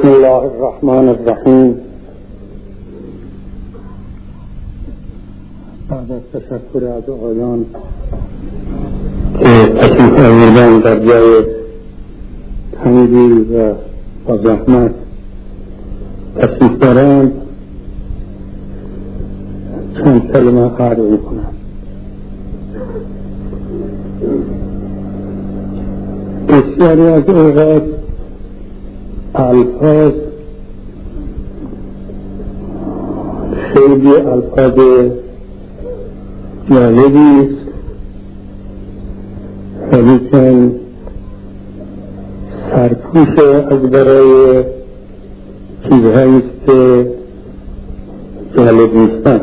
بسم الله الرحمن الرحیم. بعد از تشکر از آقایان که تشریف آوردن در جای تنگی و با زحمت تشریف دارند، چند کلمه عرض می‌کنم. بسیاری از اوقات الفاظ خیلی الفاظ جالبی است، ولیکن سرپوش از برای چیزهایی است که جالب نیستند.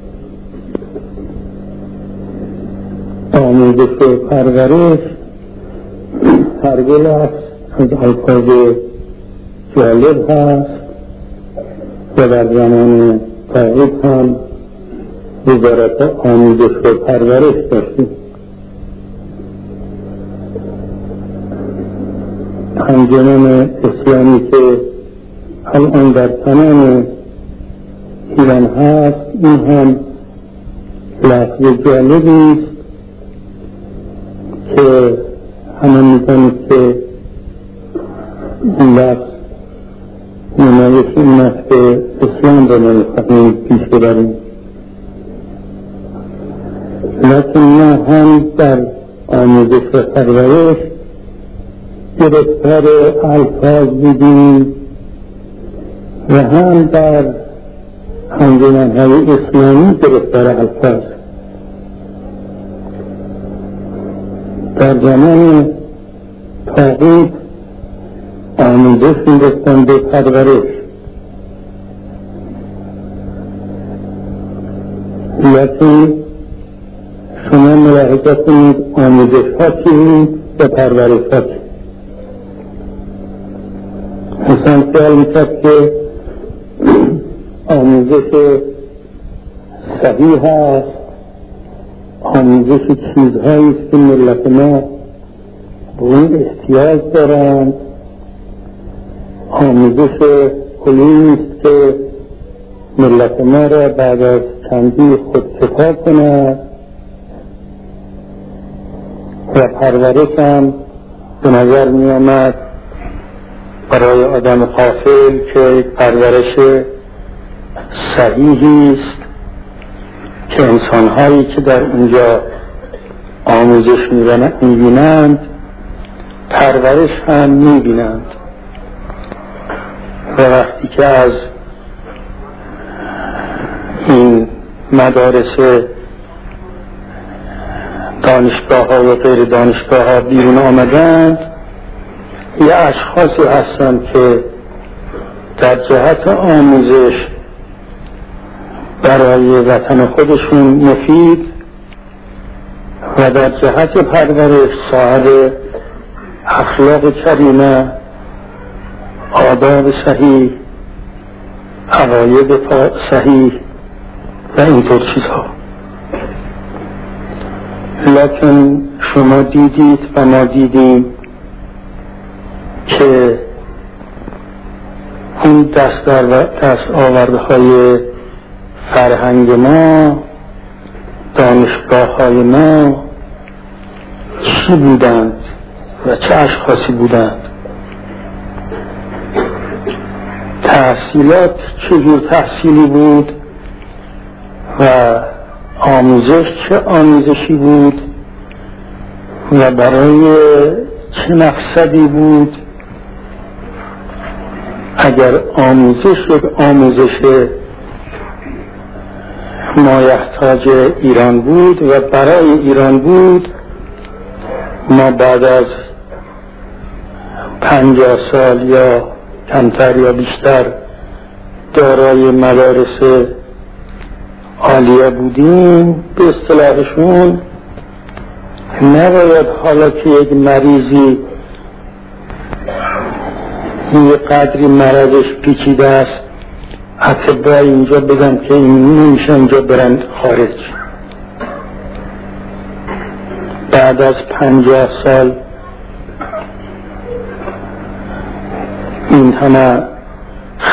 آموزش و پرورش هر دو لفظ از الفاظ جالب هست و در زمان طاغوت هم وزارت آموزش و پرورش داشتیم. انجمن اسلامی که الان در تمام ایران هست، این هم لفظ جالبی است که همه می‌دانید که این لفظ نمایش این است که اسلام را نمی‌خواهیم پیش ببریم، لیکن ما هم در آموزش و پرورش گرفتار الفاظ بودیم و هم در انجمن‌های اسلامی گرفتار الفاظ. در زمان طاغوت آموزش می‌گفتند به پرورش، لیکن شما ملاحظه کنید آموزش ها چی و پرورش ها چی. انسان خیال می‌کرد که آموزش صحیح است، آموزش چیزهایی است که ملت ما به اون احتیاج دارند، آموزش علومی است که ملت ما را بعد از چندی خودکفا کند و پرورش هم به نظر می آمد برای آدم غافل که پرورش صحیحی است که انسانهایی که در اونجا آموزش می‌بینند پرورش هم می‌بینند. و وقتی که از این مدارس دانشگاه ها و غیر دانشگاه ها بیرون آمدند، یه اشخاصی هستند که در جهت آموزش برای وطن خودشون مفید و در جهت پرورش صاحب اخلاق کریمه، آداب صحیح، عقاید صحیح و اینطور چیزها. لیکن شما دیدید و ما دیدیم که اون دست آوردهای فرهنگ ما، دانشگاه های ما چی بودند و چه اشخاصی بودند، تحصیلات چجور تحصیلی بود و آموزش چه آموزشی بود و برای چه مقصدی بود. اگر آموزش یک آموزش مایحتاج ایران بود و برای ایران بود، ما بعد از 50 سال یا کمتر یا بیشتر دارای مدارس عالیه بودیم به اصطلاحشون. نباید حالا که یک مریضی یه قدری مرضش پیچیده است اطباء اینجا بگن که این نمیشه اینجا برن خارج. بعد از 50 سال این همه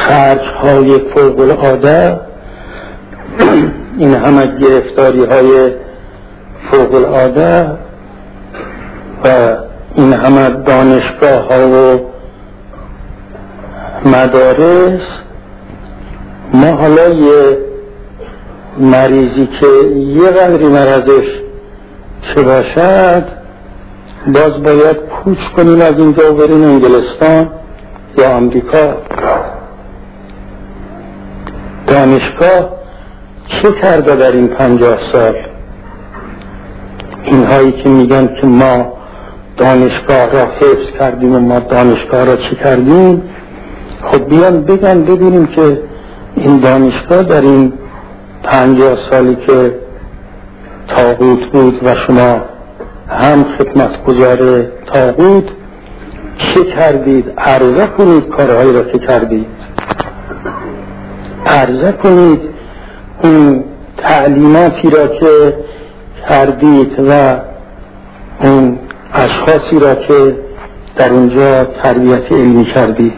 خرج‌های فوق العاده، این همه گرفتاری‌های فوق العاده و این همه دانشگاه‌ها و مدارس، ما حالا یه مریضی که یه قدری مرضش چه باشد باز باید کوچ کنیم از اینجا و بریم انگلستان یا امریکا. دانشگاه چه کرده در این 50 سال؟ اینهایی که میگن که ما دانشگاه را حفظ کردیم و ما دانشگاه را چه کردیم، خب بیان بگن ببینیم که این دانشگاه در این 50 سالی که طاغوت بود و شما هم خدمتگزار طاغوت چه کردید؟ عرضه کنید کارهایی را که کردید، عرضه کنید اون تعلیماتی را که کردید و اون اشخاصی را که در اونجا تربیت علمی کردید.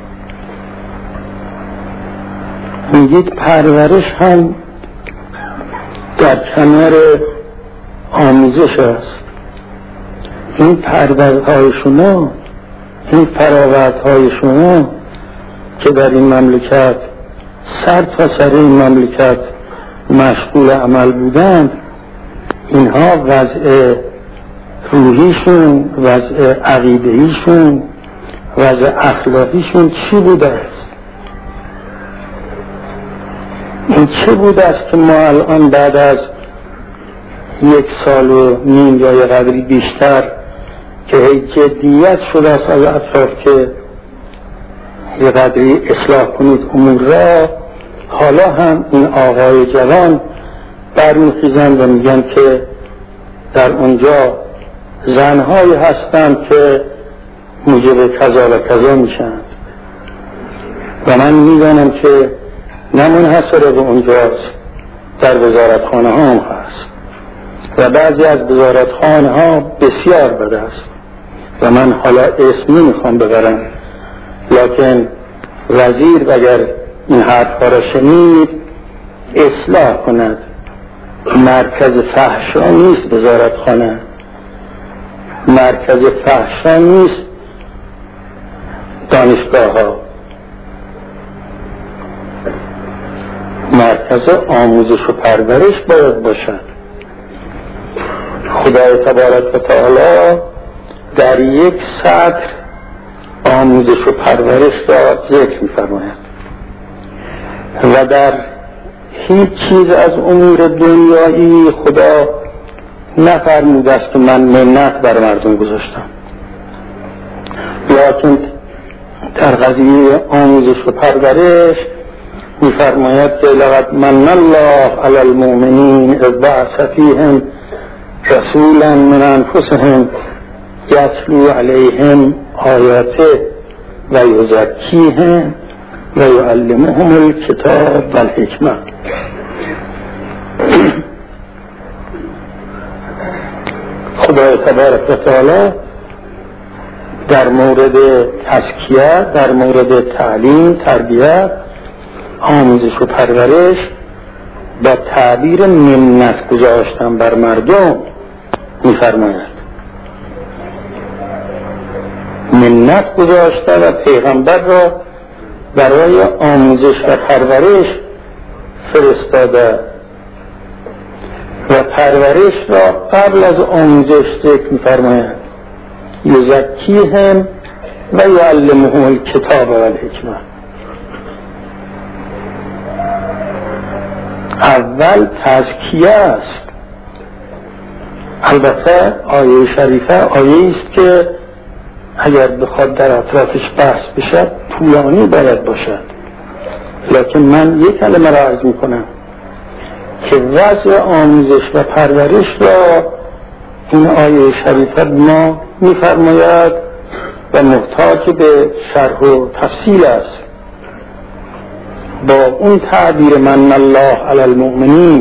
میگید پرورش هم در کنار آموزش است. این پرورش‌های شما، این فراورت‌های شما که در این مملکت سر تا سر این مملکت مشغول عمل بودند، اینها وضع روحیشون، وضع عقیدهیشون، وضع اخلاقیشون چی بوده است؟ این چه بوده است که ما الان بعد از 1 سال و نیم یا یه قدری بیشتر که جدیت شده است از اطراف که یه قدری اصلاح کنید امور را، حالا هم این آقای جوان برمیخیزند و میگن که در اونجا زنهایی هستند که موجب کذا و کذا میشند و من میدانم که نه منحصر به اونجاست، در وزارتخانه ها هم هست و بعضی از وزارتخانه ها بسیار بده است و من حالا اسم نمیخوام ببرم، لکن وزیر اگر این حرفا را شنید اصلاح کند. مرکز فحشا نیست وزارتخانه، مرکز فحشا نیست دانشگاه ها، مرکز آموزش و پرورش باید باشد. خدای تبارک و تعالی در 1 سطر آموزش و پرورش را ذکر می‌فرماید و در هیچ چیز از امور دنیایی خدا نفرموده است که من منت بر مردم گذاشتم، لیکن در قضیه آموزش و پرورش می‌فرماید که لقد من الله علی المؤمنین اذ بعث فیهم رسولا من انفسهم یتلو علیهم آیاته و یزکیهم و یعلمهم الکتاب و الحکمه. خدای تبارک و تعالی در مورد تزکیه، در مورد تعلیم، تربیت، آموزش و پرورش با تعبیر منت گذاشتن بر مردم می‌فرماید. منت گذاشته و پیغمبر را برای آموزش و پرورش فرستاده و پرورش را قبل از آموزش ذکر می‌فرماید. یزکیهم و یعلمهم الکتاب و الحکمه. اول تزکیه است. البته آیه شریفه آیه است که اگر بخواد در اطرافش بحث بشد طولانی باید باشد، لکن من یک کلمه را عرض میکنم که وضع آموزش و پرورش را این آیه شریفه ما میفرماید و محتاج به شرح و تفصیل است. با اون تعبیر من الله علی المؤمنین،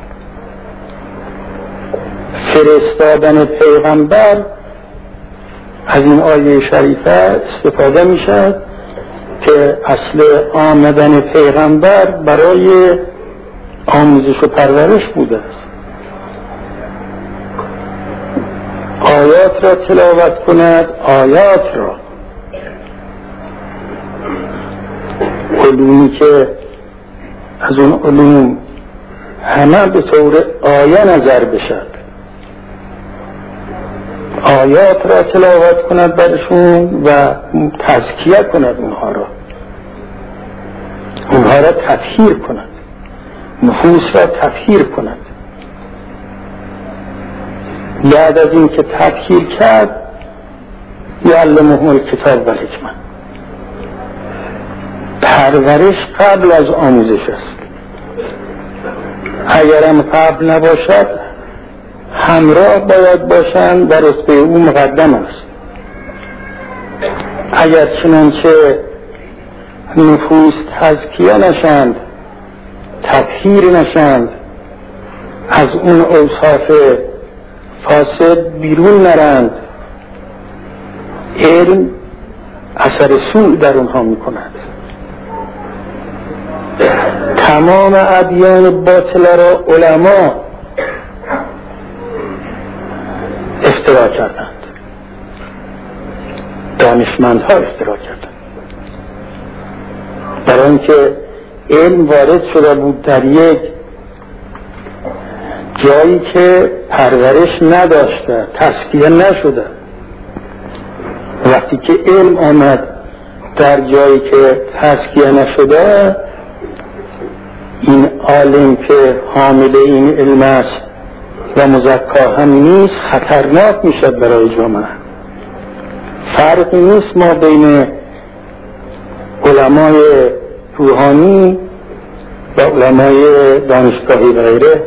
فرستادن پیغمبر، از این آیه شریفه استفاده می شد که اصل آمدن پیغمبر برای آموزش و پرورش بوده است. آیات را تلاوت کند، آیات را، علومی که از اون علوم همه به طور آیه نظر بشد، آیات را تلاوت کند برشون و تزکیه کند اونها را تطهیر کند، نفوس را تطهیر کند. بعد از این که تطهیر کرد یعلمهم الکتاب و الحکمه. پرورش قبل از آموزش است. اگرم قبل نباشد همراه باید باشند، در رتبه او مقدم است. اگر چنانچه نفوس تزکیه نشند، تطهیر نشند، از اون اوصاف فاسد بیرون نرند، علم اثر سوء در اونها میکند. تمام ادیان باطل را علما افترا کردند، دانشمندها افترا کردند، برای اینکه علم وارد شده بود در یک جایی که پرورش نداشته، تزکیه نشده. وقتی که علم آمد در جایی که تزکیه نشده، این عالم که حامل این علم است و مزکا هم نیست، خطرناک میشد برای جامعه. فرقی نیست ما بین علمای روحانی و علمای دانشگاهی و غیره.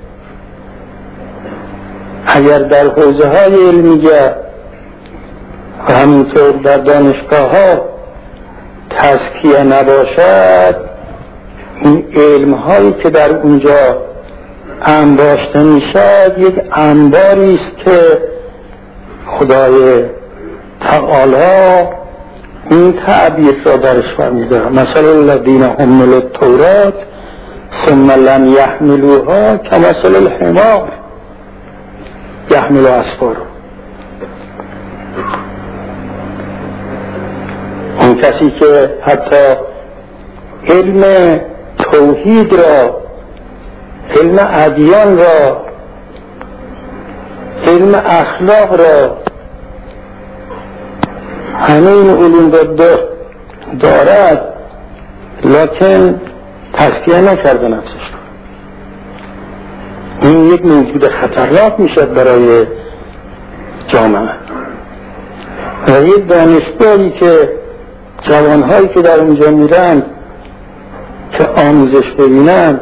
اگر در حوزه های علمیه و همینطور در دانشگاه ها تزکیه نباشد، این علم هایی که در اونجا انباشته میشد یک انباری است که خدای تعالی این تعبیر را درش فرموده: مثل الذین حملوا التوراة ثم لم یحملوها کمثل الحمار یحمل اسفارا. اون کسی که حتی علم توحید را، علم ادیان را، علم اخلاق را، همه این علوم را دارد لکن تزکیه نکرده نفسش را، این یک موجود خطرناک میشد برای جامعه. و یک دانشگاهی که جوانهایی که در اونجا میرند که آموزش ببینند،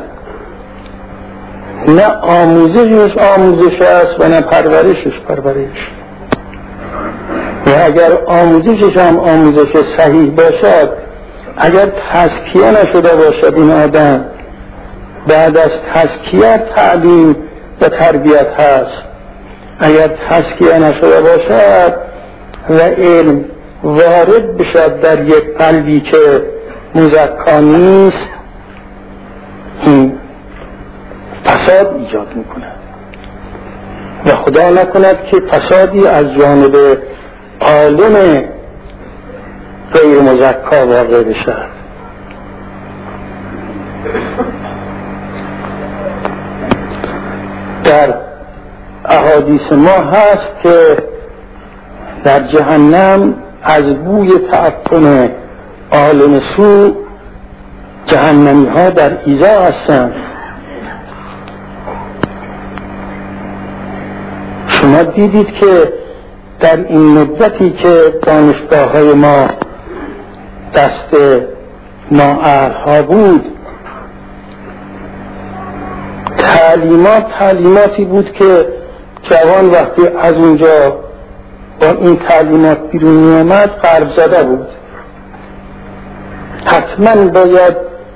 نه آموزشش آموزش است و نه پرورشش پرورش. و اگر آموزشش هم آموزش صحیح باشد، اگر تزکیه نشده باشد این آدم، بعد از تزکیه تعلیم و تربیت هست. اگر تزکیه نشده باشد و علم وارد بشد در یک قلبی که مزکا نیست، این فساد ایجاد میکند و خدا نکند که فسادی از جانب عالم غیر مزکا واقع بشد. در احادیث ما هست که در جهنم از بوی تعفن عالم سوء جهنمی ها در ایذا هستند. شما دیدید که در این مدتی که دانشگاه های ما دست نااهل‌ها بود، تعلیماتی بود که جوان وقتی از اونجا با این تعلیمات بیرون می آمد قلب زده بود. حتما باید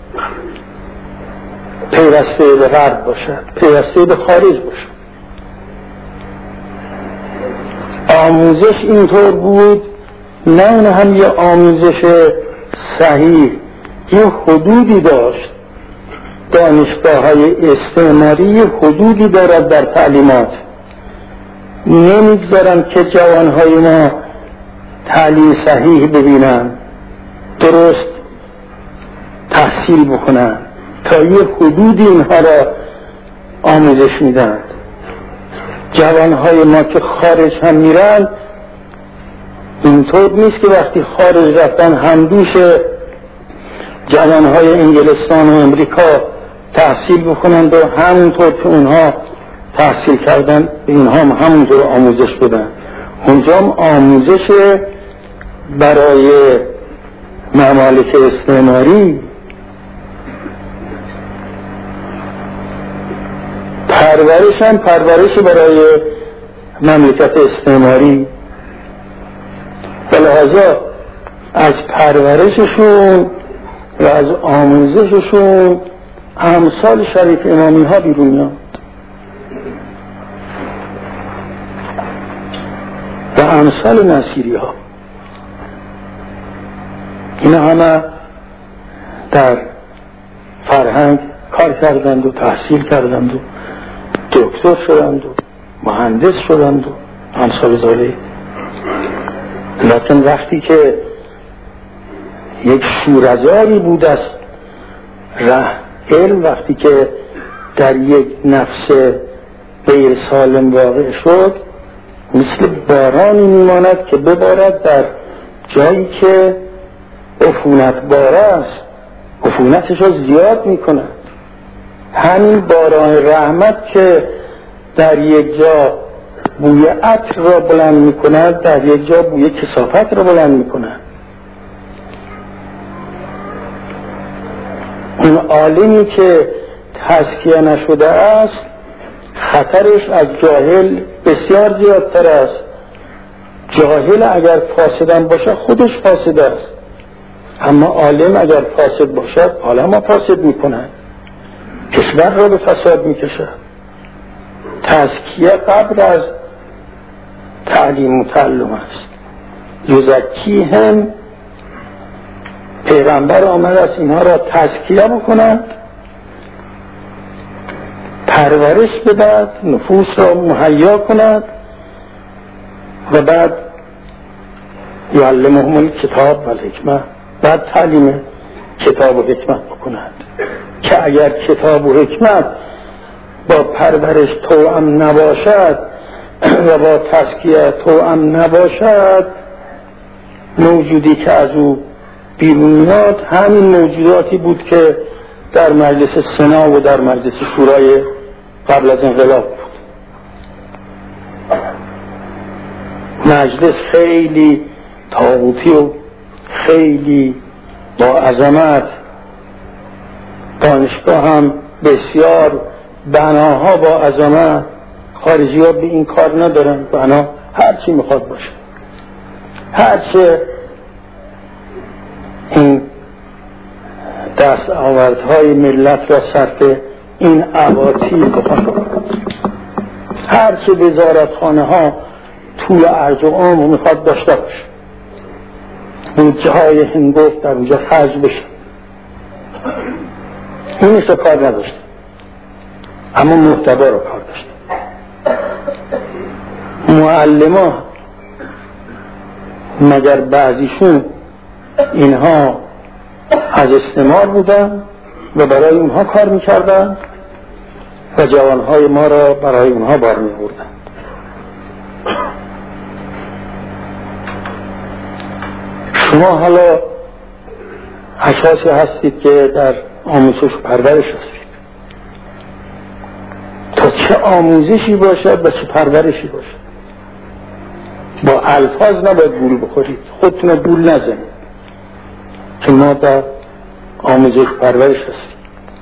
پیوسته به غرب باشد، پیوسته به خارج باشد. آموزش اینطور بود، نه اون هم یه آموزش صحیح یه حدودی داشت. دانشگاه‌های استعماری یه حدودی دارد در تعلیمات، نمیگذارن که جوانهای ما تعلیم صحیح ببینن، درست تحصیل بکنن، تا یه حدودی اینها را آموزش میدن. جوانهای ما که خارج هم میرن اینطور نیست که وقتی خارج رفتن همدوش جوانهای انگلستان و امریکا تحصیل بکنند و همونطور که اونها تحصیل کردن اینها هم همونطور آموزش بدن. اونجا هم آموزش برای ممالک استعماری، پرورش هم پرورش برای مملکت استعماری. لذا از پرورششون و از آموزششون امثال شریف امامی ها بیرون میاد و امثال نصیری ها. اینا همه در فرهنگ کار کردند و تحصیل کردند و دکتر شدند و مهندس شدند و امثال ذالک. لیکن وقتی که یک شورزاری بود از علم، وقتی که در یک نفس غیر سالم واقع شد، مثل بارانی میماند که ببارد در جایی که عفونت باره است، عفونتش رو زیاد میکند. همین باران رحمت که در یک جا بوی عطر را بلند میکند، در یک جا بوی کثافت را بلند میکند. اون عالمی که تزکیه نشده است خطرش از جاهل بسیار زیادتر است. جاهل اگر فاسدم باشه خودش فاسد است، اما عالم اگر فاسد باشد عالم را فاسد میکند، کشور را به فساد میکشد. تزکیه قبل از تعلیم و تعلم است. یزکی هم پیغمبر آمد است اینها را تزکیه بکنند، پرورش بدهد، نفوس را مهیا کند و بعد یعلمهم الکتاب و الحکمه، بعد تعلیم کتاب و حکمت بکند. که اگر کتاب و حکمت با پرورش توأم نباشد و با تزکیه توأم نباشد، موجودی که از او بیرون میاد همین موجوداتی بود که در مجلس سنا و در مجلس شورای قبل از انقلاب بود. مجلس خیلی طاغوتی و خیلی با عظمت، دانشگاه هم بسیار بناها با عظمت. خارجی ها به این کار ندارن، بنا هرچی میخواد باشه، هرچی این دست آوردهای ملت را صرف این عواطی بخواد، هرچی وزارتخانه ها طول ارج و عمر میخواد داشته باشه، بودجه های هنگفت در اونجا خرج بشه، اینش رو کار نداشته، اما محتوا رو کار داشته. معلمان مگر بعضیشون اینها از استعمار بودن و برای اونها کار میکردن و جوانهای ما را برای اونها بار میبردن. شما حالا اشخاصی هستید که در آموزش و پرورش هستید، تا چه آموزشی باشد و چه پرورشی باشد، با الفاظ نباید گول بخورید، خودتون گول نزنید که ما در آموزش پرورش هستیم.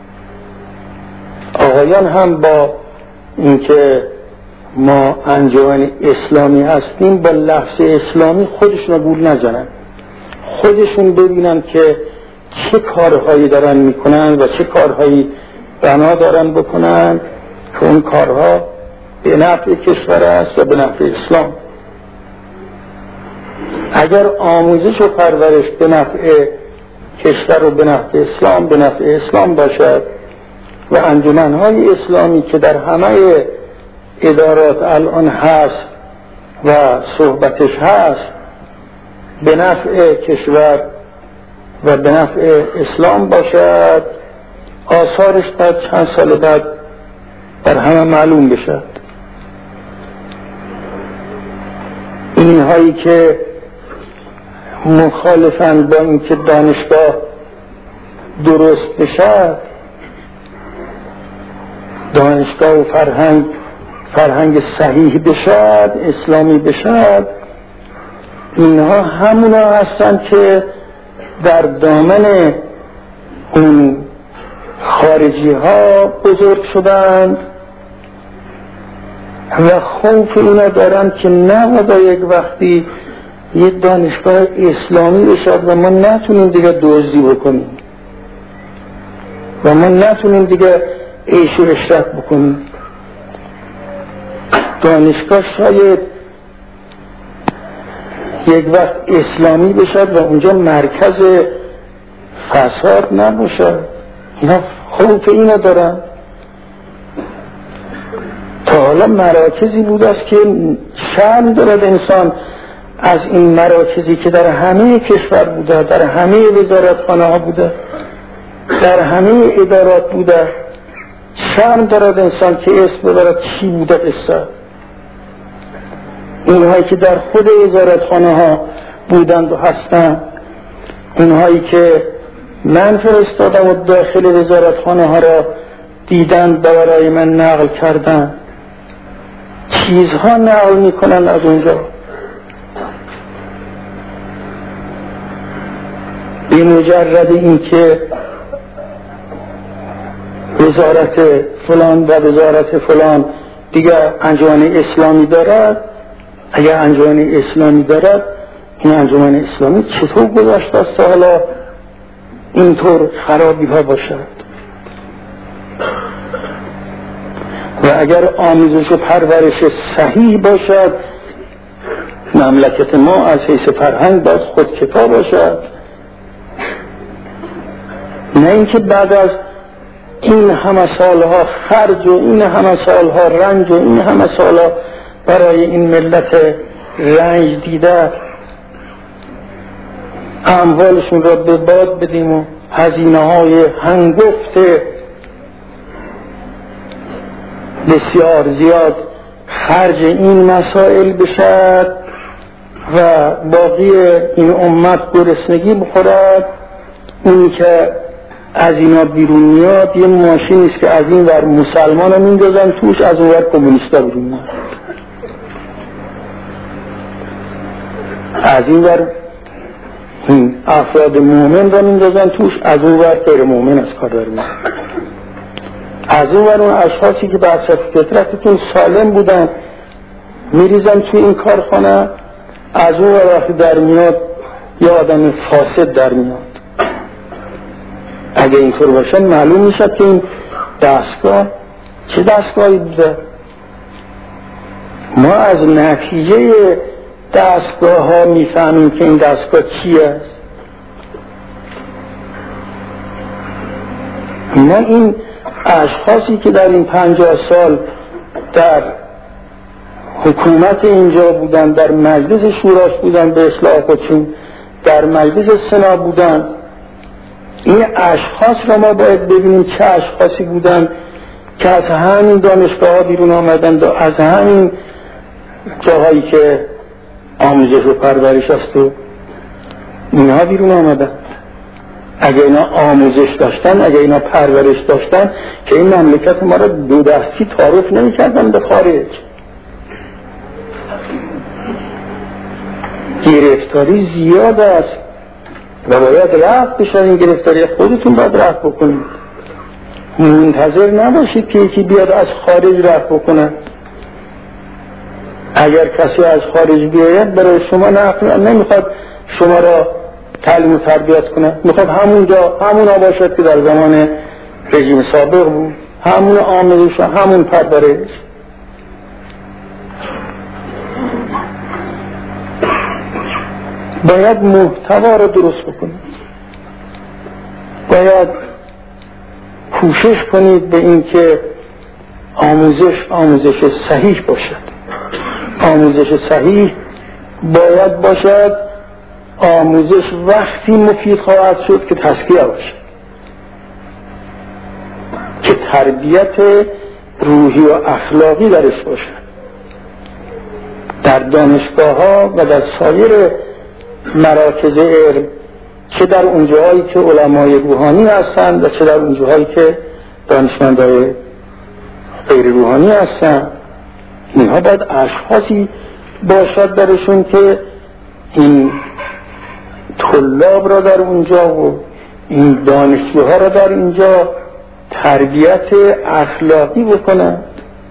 آقایان هم با اینکه ما انجمن اسلامی هستیم با لفظ اسلامی خودشون گول نزنن، خودشون ببینن که چه کارهایی دارن میکنن و چه کارهایی بنا دارن بکنن که اون کارها به نفع کشور است و به نفع اسلام. اگر آموزش و پرورش به نفع کشور رو به نفع اسلام باشد و انجمن‌های اسلامی که در همه ادارات الان هست و صحبتش هست به نفع کشور و به نفع اسلام باشد، آثارش در چند سال بعد بر همه معلوم بشد. اینهایی که مخالفن با اینکه دانشگاه درست بشد، دانشگاه و فرهنگ صحیح بشد، اسلامی بشد، اینها همونا هستن که در دامن اون خارجی ها بزرگ شدند و خوف اینا دارن که نبادا یک وقتی یه دانشگاه اسلامی بشد و ما نتونیم دیگه دزدی بکنیم و ما نتونیم دیگه عیش و عشرت بکنیم. دانشگاه شاید یک وقت اسلامی بشد و اونجا مرکز فساد نباشد. اینا خوف اینا دارن. تا حالا مراکزی بود است که شرم دارد انسان از این مراکزی که در همه کشور بوده، در همه وزارتخانه ها بوده، در همه ادارات بوده، شرم دارد انسان که اسم ببرد چی بوده قصه. اونهایی که در خود وزارتخانه ها بودند و هستند، اونهایی که من فرستادم و داخل وزارتخانه ها را دیدند برای من نقل کردن، چیزها نقل میکنن از اونجا. به مجرد این که وزارت فلان و وزارت فلان دیگر انجمن اسلامی دارد، اگر انجمن اسلامی دارد، این انجمن اسلامی چطور گذاشته است حالا اینطور خرابی ها باشد؟ و اگر آموزش و پرورش صحیح باشد، مملکت ما از حیث فرهنگ باز خودکفا باشد، نه اینکه بعد از این همه سالها خرج و این همه سالها رنج و این همه سالها برای این ملت رنج دیده اموالشون را به باد بدیم و هزینه های هنگفت بسیار زیاد خرج این مسائل بشد و باقی این امت گرسنگی بخورد. اونی که از اینا بیرون میاد یه ماشینی است که از این ور مسلمان رو میندازن توش، از اون ور کمونیستا بیرون میاد، از این ور افراد مومن رو میندازن توش، از اون ور غیر مومن از کار در میاد. از اون ور اون اشخاصی که به اساس فطرتتون سالم بودن میریزن توی این کارخانه، از اون ور وقتی در میاد یه آدم فاسد در میاد. اگه اینطور باشه معلوم میشه که این دستگاه چه دستگاهی بوده. ما از نتیجه دستگاه ها میفهمیم که این دستگاه چی است. ما این اشخاصی که در این 50 سال در حکومت اینجا بودن، در مجلس شوراش بودن به اصلاح خودشون، در مجلس سنا بودن، این اشخاص را ما باید ببینیم چه اشخاصی بودن که از همین دانشگاه ها بیرون آمدند و از همین جاهایی که آموزش و پرورش است و اینها بیرون آمدند. اگه اینا آموزش داشتن، اگه اینا پرورش داشتن، که این مملکت ما را دو دستی تعارف نمی کردن به خارج. گرفتاری زیاد است و باید رفت بشه. این گرفتاری خودتون باید رفت بکنید، منتظر نباشید که یکی بیاد از خارج رفت بکنه. اگر کسی از خارج بیاید برای شما نمیخواد شما را تعلیم و تربیت کنه، میخواد همون باشد که در زمان رژیم سابق بود، همون آموزش و همون پرورش. باید محتوا را درست بکنید. باید کوشش کنید به این که آموزش صحیح باشد. آموزش صحیح باید باشد آموزش وقتی مفید خواهد شد که تزکیه باشد، که تربیت روحی و اخلاقی درش باشد. در دانشگاه ها و در سایر مراکز علم، چه در اونجاهایی که علمای روحانی هستند و چه در اونجاهایی که دانشمندای غیر روحانی هستند، اینها باید اشخاصی باشد درشون که این طلاب را در اونجا و این دانشجوها را در اینجا تربیت اخلاقی بکنند،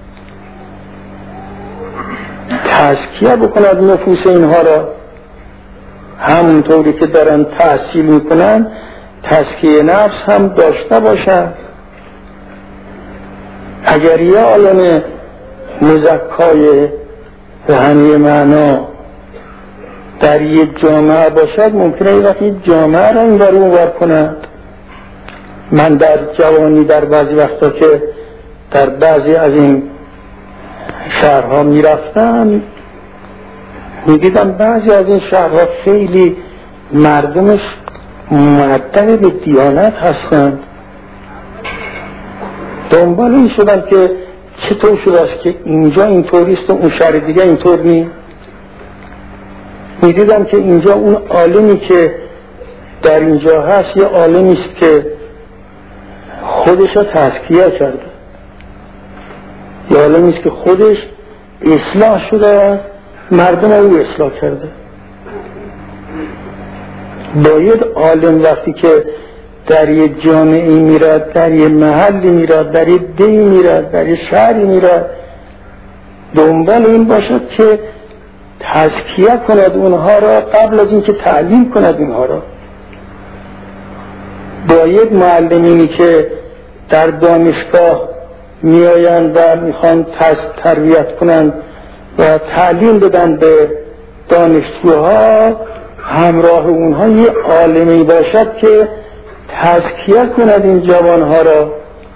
تزکیه بکنند نفوس اینها را، همونطوری که دارن تحصیل میکنن تزکیه نفس هم داشته باشند. اگر یه عالم مزکای به همه معنا در یک جامعه باشد، ممکنه این وقتی جامعه را این برون ور کنند. من در جوانی در بعضی وقتا که در بعضی از این شهرها میرفتم میدیدم بعضی از این شهرها خیلی مردمش مؤدب به دیانت هستند. دنبال این شدم که چطور شده است که اینجا اینطوریست و اون شهر دیگه اینطور نیست. میدیدم که اینجا اون عالمی که در اینجا هست یه عالمی است که خودش را تزکیه کرده، یه عالمی است که خودش اصلاح شده، مردم او اصلاح کرده. باید عالم وقتی که در یه جامعه میرد، در یه محلی میرد، در یه دهی میرد، در یه شهری میرد، دنبال این باشد که تزکیه کند اونها را قبل از اینکه تعلیم کند اونها را. باید معلمینی که در دانشگاه میآیند و میخوان تربیت کنند و تعلیم بدن به دانشجوها، همراه اونها یه عالمی باشد که تزکیه کند این جوانها را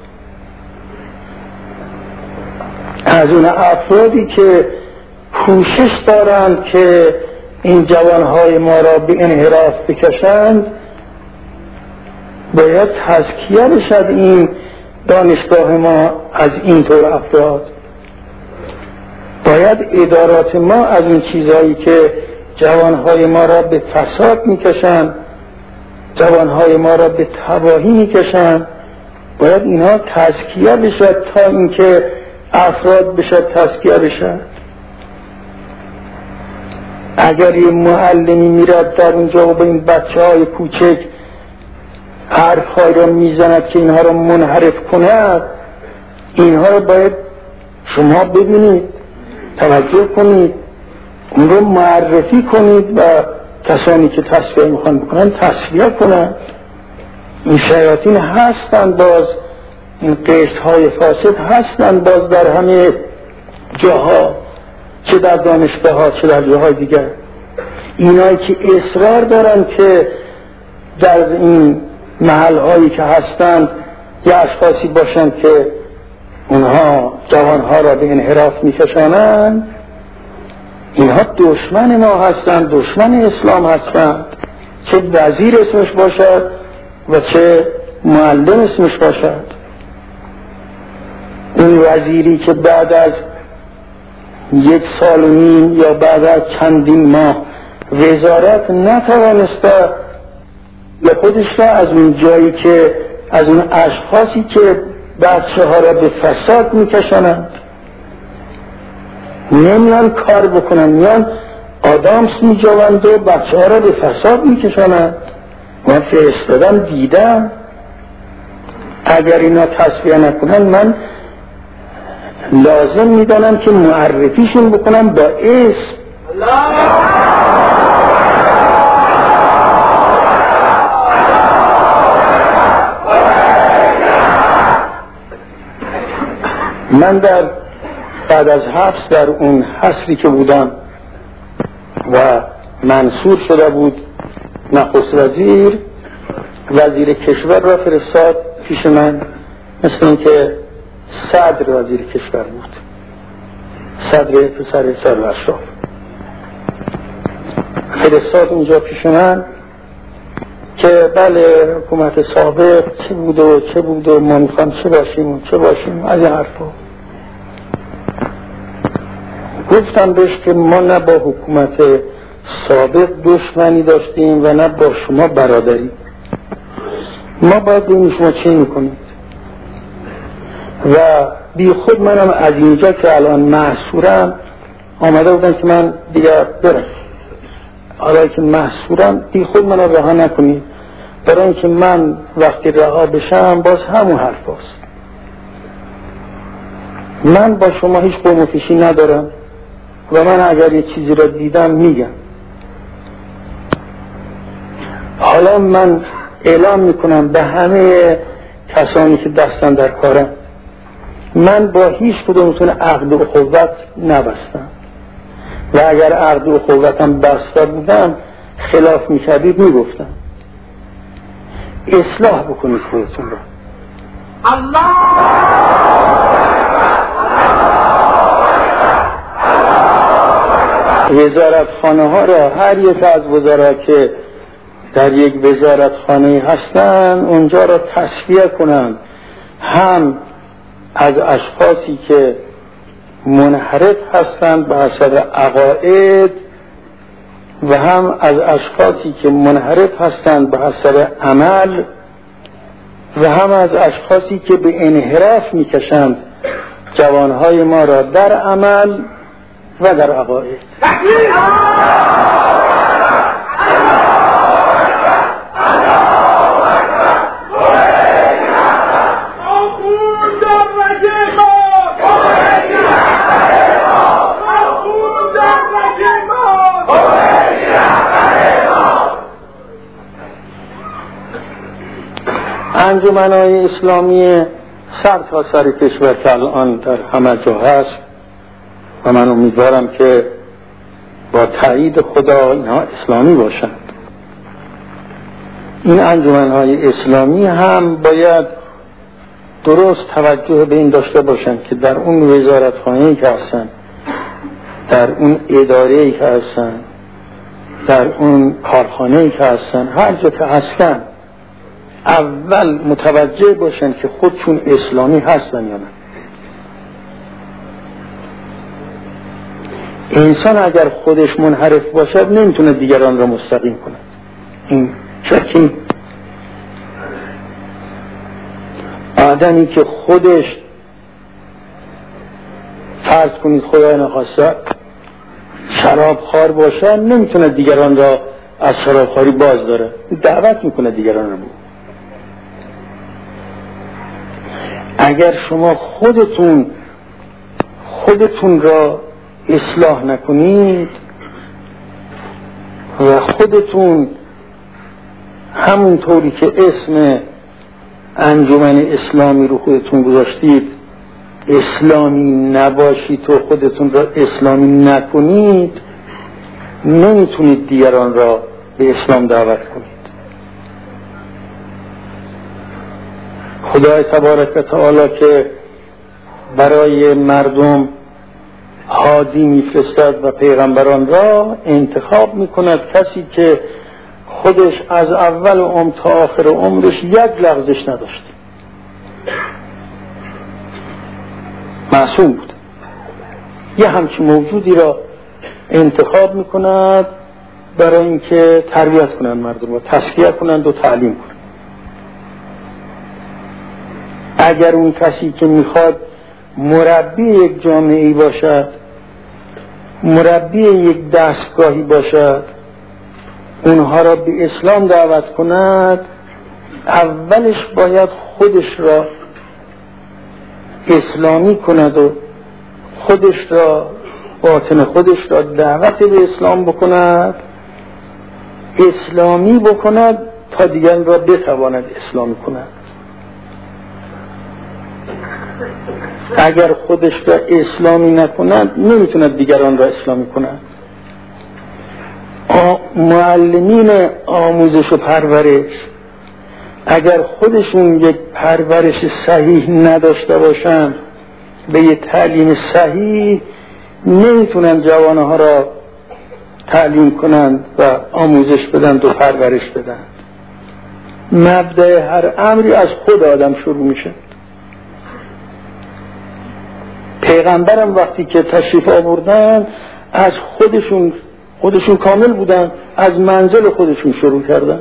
از اون افرادی که کوشش دارند که این جوانهای ما را به انحراف بکشند. باید تزکیه بشد این دانشگاه ما از اینطور افراد. باید ادارات ما از این چیزهایی که جوانهای ما را به فساد میکشند، جوانهای ما را به تباهی میکشند، باید اینها تزکیه بشد تا اینکه افراد بشد تزکیه بشد. اگر یه معلمی میرد در اونجا و به این بچه‌های کوچک حرف‌های را میزند که اینها را منحرف کند، اینها را باید شما ببینید، توجه کنید، اون رو معرفی کنید و کسانی که تصفیه میخوان بکنن تصفیه کنند. این شیاطین هستند، باز این قشرهای فاسد هستند باز در همه جاها، چه در دانشگاه ها چه در جاهای دیگر. اینایی که اصرار دارن که در این محل هایی که هستند یه اشخاصی باشن که اونها جوانها را به انحراف میکشانند، اینها دشمن ما هستند، دشمن اسلام هستند، چه وزیر اسمش باشد و چه معلم اسمش باشد. این وزیری که بعد از 1 سال و نیم یا بعد از چندین ماه وزارت نتوانسته یا خودش را از اون جایی که از اون اشخاصی که بچه ها را به فساد میکشانند نمیان کار بکنن، میان آدامس میجوند و بچه ها را به فساد میکشانند. من فرستادم دیدم، اگر اینا تصفیه نکنن من لازم میدانم که معرفیشون بکنم با اسم. من در بعد از حبس در اون حصری که بودم و منصور شده بود نخست وزیر، وزیر کشور را فرستاد پیش من، مثل این که صدر وزیر کشور بود، صدر پسر سرورشاه، فرستاد اونجا پیش من که بله حکومت سابق چه بود و ما میخوام چه باشیم از این حرفا. گفتم بهش که ما نه با حکومت سابق دشمنی داشتیم و نه با شما برادری، ما باید ببینیم شما چه میکنید. و بی خود منم از اینجا که الان محصورم آمده بودم که من دیگر برم، حالا که محصورم بی خود من رها نکنید، برای اینکه من وقتی رها بشم باز همون حرف باست. من با شما هیچ قوم و خویشی ندارم و من اگر یه چیزی را دیدم میگم. حالا من اعلام میکنم به همه کسانی که دستن در کارم، من با هیچ کدومتون عقد و اخوت نبستم و اگر عقد و اخوتم بسته بودم خلاف میکردید میگفتم اصلاح بکنید خودتون را. وزارتخانه ها را هر یک از وزرا که در یک وزارتخانه هستن اونجا را تصفیه کنند، هم از اشخاصی که منحرف هستند به حسب عقاید و هم از اشخاصی که منحرف هستند به حسب عمل و هم از اشخاصی که به انحراف میکشند جوانهای ما را در عمل و در عقاید. انجمن‌های اسلامی سر تا سر کشور که الان در همه جا هست و من امیدوارم که با تایید خدا اینها اسلامی باشند، این انجمن‌های اسلامی هم باید درست توجه به این داشته باشند که در اون وزارتخانه‌ای که هستن، در اون اداره‌ای که هستن، در اون کارخانه‌ای که هستن، هر جا که هستن اول متوجه باشن که خودشون اسلامی هستن یا نه. انسان اگر خودش منحرف باشد نمیتونه دیگران را مستقیم کنه، این شکی. آدمی که خودش فرض کنید خدای نخواسته شرابخوار باشه نمیتونه دیگران را از شرابخواری باز داره، دعوت میکنه دیگران را. اگر شما خودتون را اصلاح نکنید و خودتون همونطوری که اسم انجمن اسلامی رو خودتون گذاشتید اسلامی نباشید و خودتون را اسلامی نکنید، نمیتونید دیگران را به اسلام دعوت کنید. خدای تبارک و تعالی که برای مردم هادی میفرستد و پیغمبران را انتخاب میکند کسی که خودش از اول عمر تا آخر عمرش یک لغزش نداشت، معصوم بود. یه همچین موجودی را انتخاب میکند برای اینکه تربیت کنند مردم را، تزکیه کنند و تعلیم کنند. اگر اون کسی که میخواد مربی یک جامعه‌ای باشد، مربی یک دستگاهی باشد، اونها را به اسلام دعوت کند، اولش باید خودش را اسلامی کند و خودش را، باطن خودش را دعوت به اسلام بکند، اسلامی بکند تا دیگران را بتواند اسلامی کند. اگر خودش را اسلامی نکند نمیتوند دیگران را اسلامی کند. معلمین آموزش و پرورش اگر خودشون یک پرورش صحیح نداشته باشن، به یک تعلیم صحیح، نمیتونن جوانها را تعلیم کنند و آموزش بدند و پرورش بدند. مبدأ هر امری از خود آدم شروع میشه. پیغمبرم وقتی که تشریف آوردن از خودشون کامل بودن، از منزل خودشون شروع کردن.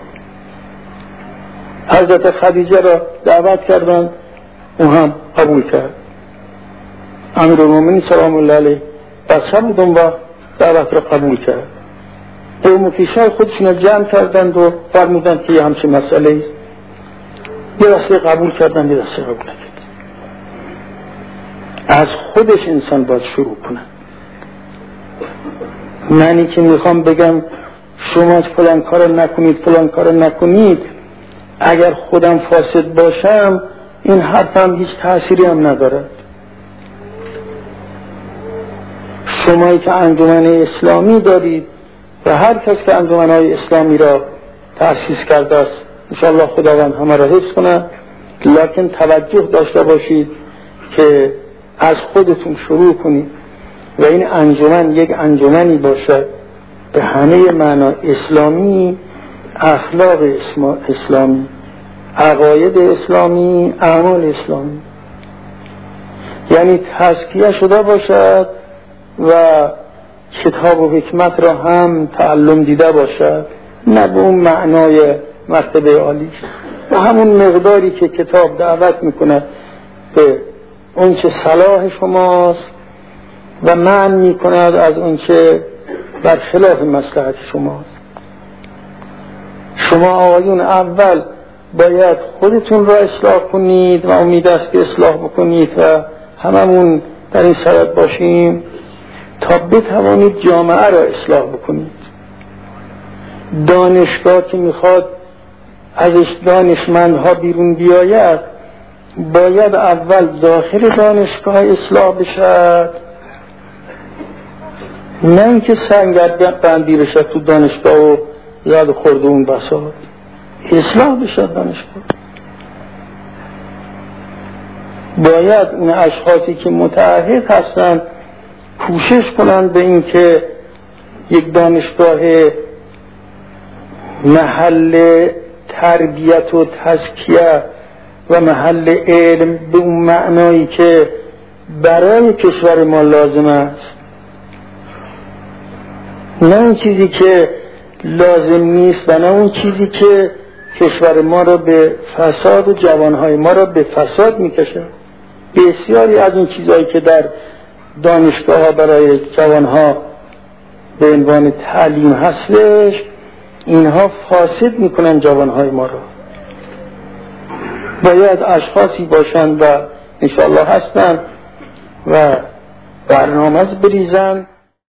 حضرت خدیجه را دعوت کردن، اون هم قبول کرد. امیرالمومنین سلام الله علیه بسر بودن و دعوت را قبول کرد. قوم و پیشای خودشون را جمع کردند و فرمودن که یه همچین مسئله ایست. یه دسته قبول کردن، یه دسته قبول نکردن. از خودش انسان باید شروع کنه. منی که میخوام بگم شما فلان کار نکنید، فلان کار نکنید، اگر خودم فاسد باشم این حرفم هیچ تأثیری هم ندارد. شمایی که انجمن اسلامی دارید و هر کس که انجمن‌های اسلامی را تأسیس کرده است، انشاءالله خداوند همه را حفظ کنه، لکن توجه داشته باشید که از خودتون شروع کنید و این انجمن یک انجمنی باشه به همه معنا اسلامی، اخلاق اسلامی، عقاید اسلامی، اعمال اسلامی، یعنی تزکیه شده باشد و کتاب و حکمت را هم تعلم دیده باشد، نه به اون معنای مرتبه عالی، و همون مقداری که کتاب دعوت میکنه به اون چه صلاح شماست و منع میکند از اون چه برخلاف مصلحت شماست. شما آقایون اول باید خودتون را اصلاح کنید و امید است که اصلاح بکنید و هممون در این صدد باشیم تا بتوانید جامعه را اصلاح بکنید. دانشگاه که میخواد ازش دانشمندها بیرون بیاید، باید اول داخل دانشگاه اصلاح بشد، نه اینکه سنگر بندی بشد تو دانشگاه و یاد خورده اون بساط. اصلاح بشد دانشگاه. باید اون اشخاصی که متعهد هستند کوشش کنند به این که یک دانشگاه محل تربیت و تزکیه و محل علم به اون معنایی که برای کشور ما لازم است، نه اون چیزی که لازم نیست و نه اون چیزی که کشور ما را به فساد و جوانهای ما را به فساد میکشه. بسیاری از این چیزهایی که در دانشگاه ها برای جوانها به عنوان تعلیم هستش، اینها فاسد میکنن جوانهای ما را. باید اشخاصی باشند و انشاءالله هستند و برنامه بریزند